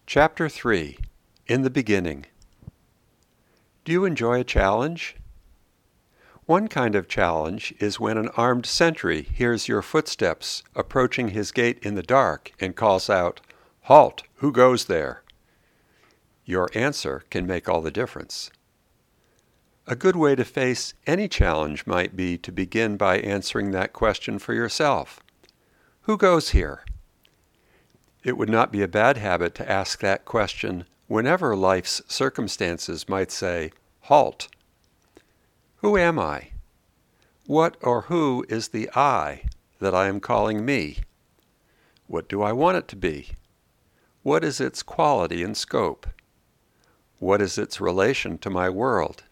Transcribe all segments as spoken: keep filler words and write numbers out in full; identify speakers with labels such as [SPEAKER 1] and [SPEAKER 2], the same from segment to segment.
[SPEAKER 1] Chapter three. In the Beginning. Do you enjoy a challenge? One kind of challenge is when an armed sentry hears your footsteps approaching his gate in the dark and calls out, "Halt! Who goes there?" Your answer can make all the difference. A good way to face any challenge might be to begin by answering that question for yourself. Who goes here? It would not be a bad habit to ask that question whenever life's circumstances might say, "Halt." Who am I? What or who is the I that I am calling me? What do I want it to be? What is its quality and scope? What is its relation to my world?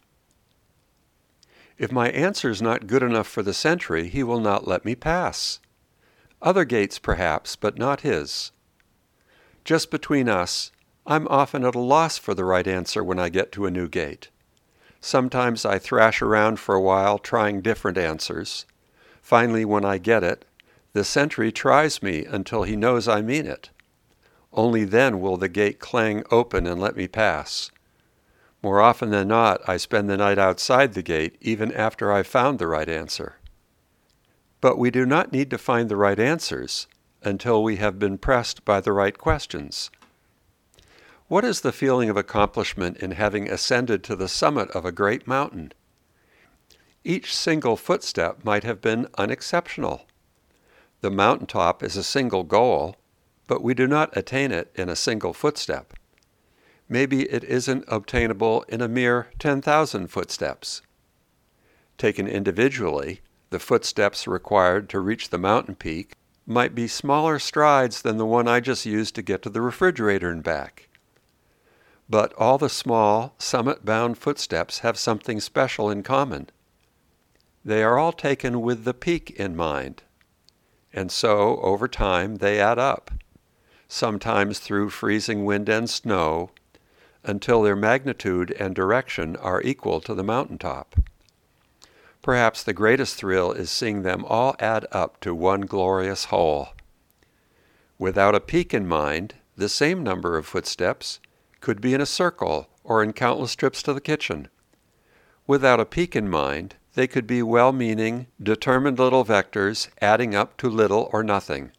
[SPEAKER 1] If my answer is not good enough for the sentry, he will not let me pass. Other gates perhaps, but not his. Just between us, I'm often at a loss for the right answer when I get to a new gate. Sometimes I thrash around for a while trying different answers. Finally, when I get it, the sentry tries me until he knows I mean it. Only then will the gate clang open and let me pass. More often than not, I spend the night outside the gate even after I've found the right answer. But we do not need to find the right answers until we have been pressed by the right questions. What is the feeling of accomplishment in having ascended to the summit of a great mountain? Each single footstep might have been unexceptional. The mountaintop is a single goal, but we do not attain it in a single footstep. Maybe it isn't obtainable in a mere ten thousand footsteps. Taken individually, the footsteps required to reach the mountain peak might be smaller strides than the one I just used to get to the refrigerator and back. But all the small, summit-bound footsteps have something special in common. They are all taken with the peak in mind. And so, over time, they add up, sometimes through freezing wind and snow, until their magnitude and direction are equal to the mountaintop. Perhaps the greatest thrill is seeing them all add up to one glorious whole. Without a peak in mind, the same number of footsteps could be in a circle or in countless trips to the kitchen. Without a peak in mind, they could be well-meaning, determined little vectors adding up to little or nothing.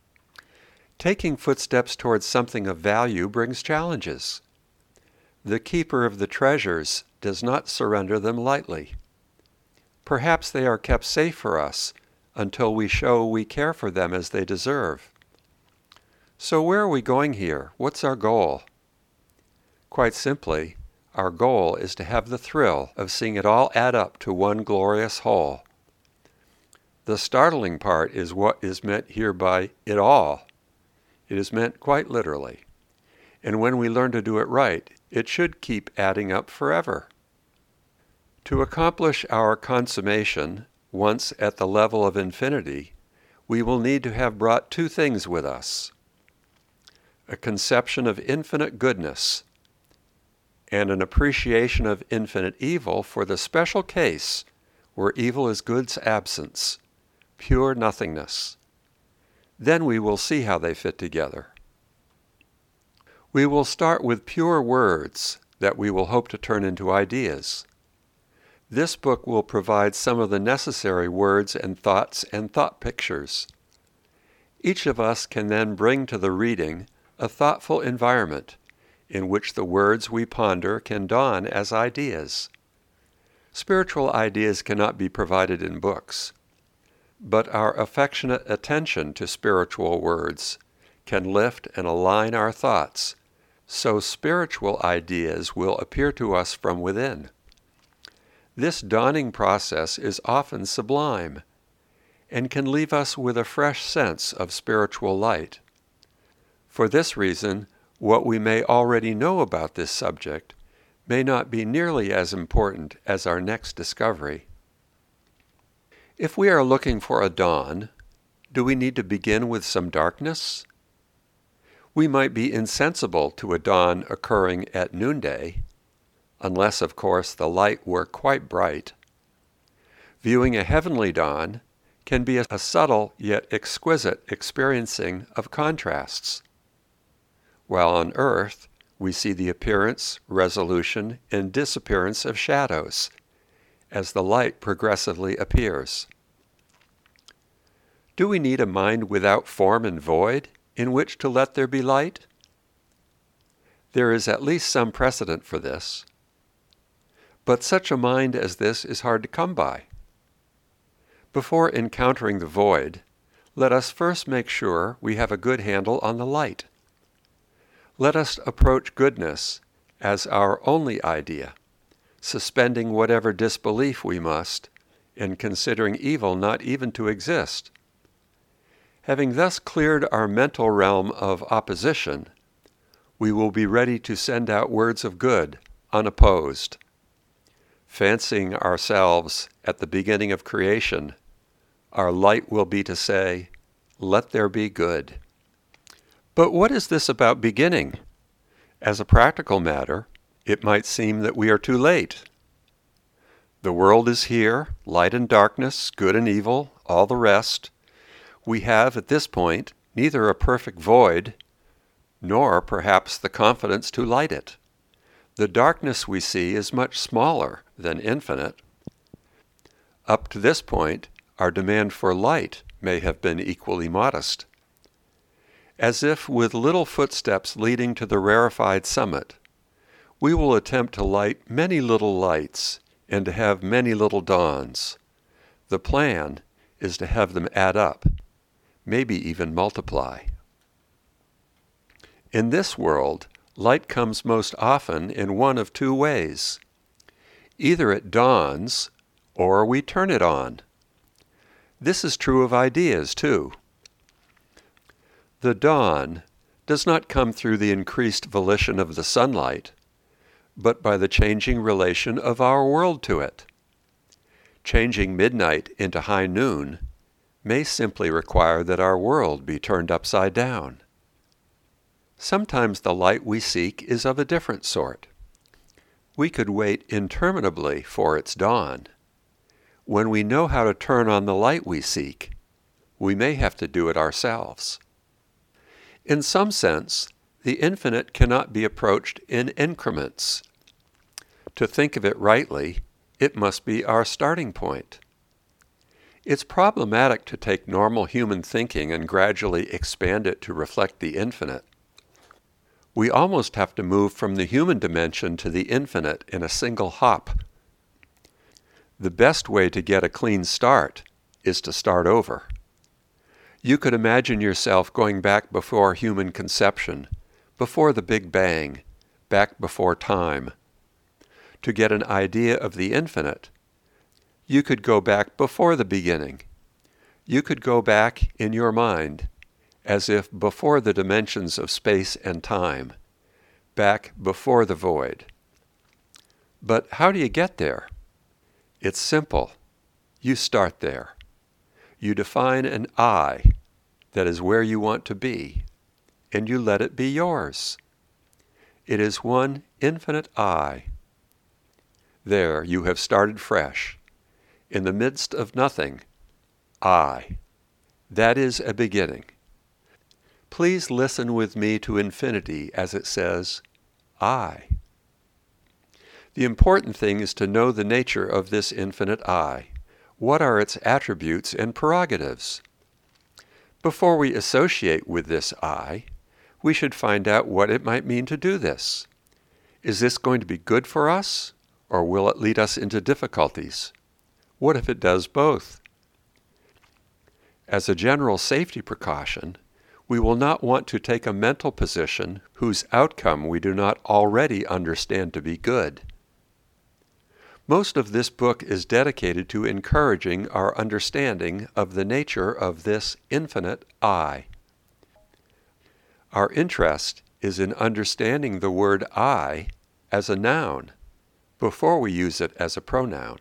[SPEAKER 1] Taking footsteps towards something of value brings challenges. The keeper of the treasures does not surrender them lightly. Perhaps they are kept safe for us until we show we care for them as they deserve. So where are we going here? What's our goal? Quite simply, our goal is to have the thrill of seeing it all add up to one glorious whole. The startling part is what is meant here by it all. It is meant quite literally. And when we learn to do it right, it should keep adding up forever. To accomplish our consummation, once at the level of infinity, we will need to have brought two things with us: a conception of infinite goodness and an appreciation of infinite evil for the special case where evil is good's absence, pure nothingness. Then we will see how they fit together. We will start with pure words that we will hope to turn into ideas. This book will provide some of the necessary words and thoughts and thought pictures. Each of us can then bring to the reading a thoughtful environment in which the words we ponder can dawn as ideas. Spiritual ideas cannot be provided in books, but our affectionate attention to spiritual words can lift and align our thoughts, so spiritual ideas will appear to us from within. This dawning process is often sublime and can leave us with a fresh sense of spiritual light. For this reason, what we may already know about this subject may not be nearly as important as our next discovery. If we are looking for a dawn, do we need to begin with some darkness? We might be insensible to a dawn occurring at noonday, unless, of course, the light were quite bright. Viewing a heavenly dawn can be a subtle yet exquisite experiencing of contrasts. while on earth we see the appearance, resolution, and disappearance of shadows as the light progressively appears. Do we need a mind without form and void in which to let there be light? There is at least some precedent for this. But such a mind as this is hard to come by. Before encountering the void, let us first make sure we have a good handle on the light. Let us approach goodness as our only idea, suspending whatever disbelief we must, and considering evil not even to exist. Having thus cleared our mental realm of opposition, we will be ready to send out words of good, unopposed. Fancying ourselves at the beginning of creation, our light will be to say, "Let there be good." But what is this about beginning? As a practical matter, it might seem that we are too late. The world is here, light and darkness, good and evil, all the rest. We have, at this point, neither a perfect void, nor perhaps the confidence to light it. The darkness we see is much smaller than infinite. Up to this point, our demand for light may have been equally modest. As if with little footsteps leading to the rarefied summit, we will attempt to light many little lights and to have many little dawns. The plan is to have them add up, maybe even multiply. In this world, light comes most often in one of two ways. Either it dawns, or we turn it on. This is true of ideas, too. The dawn does not come through the increased volition of the sunlight, but by the changing relation of our world to it. Changing midnight into high noon may simply require that our world be turned upside down. Sometimes the light we seek is of a different sort. We could wait interminably for its dawn. When we know how to turn on the light we seek, we may have to do it ourselves. In some sense, the infinite cannot be approached in increments. To think of it rightly, it must be our starting point. It's problematic to take normal human thinking and gradually expand it to reflect the infinite. We almost have to move from the human dimension to the infinite in a single hop. The best way to get a clean start is to start over. You could imagine yourself going back before human conception, before the Big Bang, back before time. To get an idea of the infinite, you could go back before the beginning. You could go back in your mind, as if before the dimensions of space and time, back before the void. But how do you get there? It's simple. You start there. You define an I that is where you want to be, and you let it be yours. It is one infinite I. There you have started fresh. In the midst of nothing, I. That is a beginning. Please listen with me to infinity as it says, I. The important thing is to know the nature of this infinite I. What are its attributes and prerogatives? Before we associate with this I, we should find out what it might mean to do this. Is this going to be good for us, or will it lead us into difficulties? What if it does both? As a general safety precaution, we will not want to take a mental position whose outcome we do not already understand to be good. Most of this book is dedicated to encouraging our understanding of the nature of this infinite I. Our interest is in understanding the word I as a noun before we use it as a pronoun.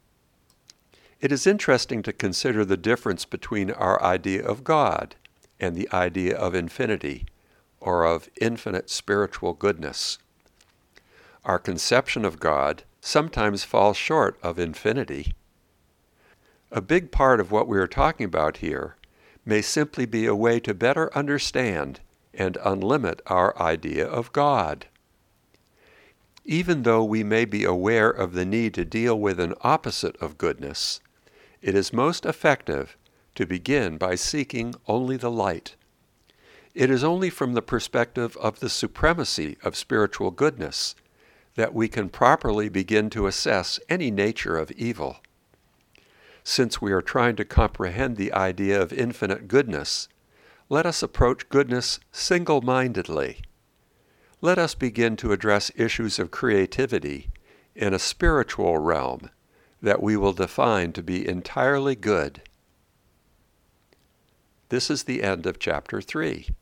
[SPEAKER 1] It is interesting to consider the difference between our idea of God and the idea of infinity, or of infinite spiritual goodness. Our conception of God sometimes falls short of infinity. A big part of what we are talking about here may simply be a way to better understand and unlimit our idea of God. Even though we may be aware of the need to deal with an opposite of goodness, it is most effective to begin by seeking only the light. It is only from the perspective of the supremacy of spiritual goodness that we can properly begin to assess any nature of evil. Since we are trying to comprehend the idea of infinite goodness, let us approach goodness single-mindedly. Let us begin to address issues of creativity in a spiritual realm that we will define to be entirely good. This is the end of chapter three.